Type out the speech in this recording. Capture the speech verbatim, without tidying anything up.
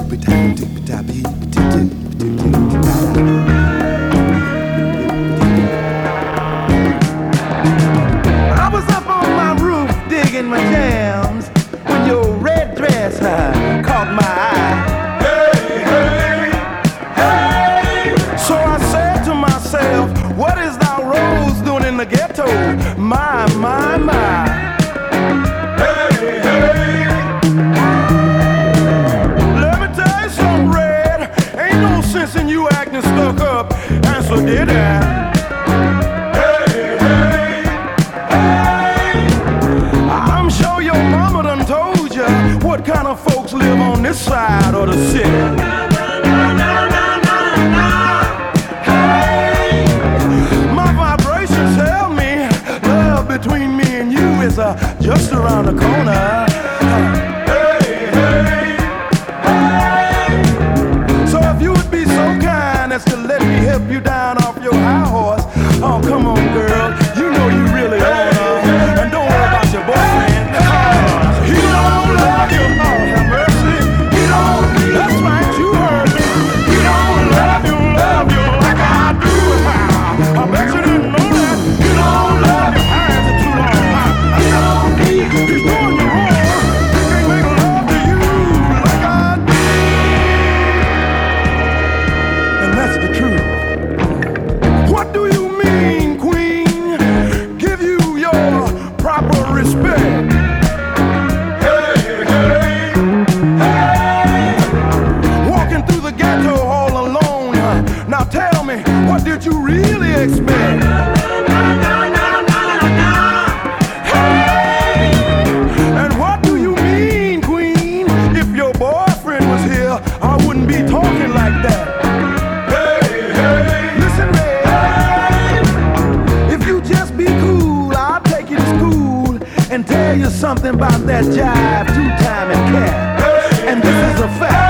I was up on my roof digging my jams when your red dress uh, caught my eye. Hey, hey, hey. So I said to myself, what is thou Rose doing in the ghetto? My, my, my. Hey, hey. Let me tell you something, Red. Ain't no sense in you acting stuck up, and so did I. What kind of folks live on this side of the city? Hey, my vibrations tell me love between me and you is uh, just around the corner. Hey, hey, hey. So if you would be so kind as to let me help you down off your high horse, oh come on, girl, you know you really are. And don't worry about your boyfriend. He don't love you. Oh, have mercy. He don't. That's right, you heard me. He don't love you, love you like I do. I bet you didn't know that. He don't love you. Hands are too long. I don't need. He's doing you wrong. He can't make love to you like I do. And that's the truth. What do you mean, Queen? Give you your proper respect. Now tell me, what did you really expect? Hey! And what do you mean, Queen? If your boyfriend was here, I wouldn't be talking like that. Hey, hey! Listen, Red. Hey! If you just be cool, I'll take you to school and tell you something about that jive two-timing cat. Hey, and this hey, is a fact.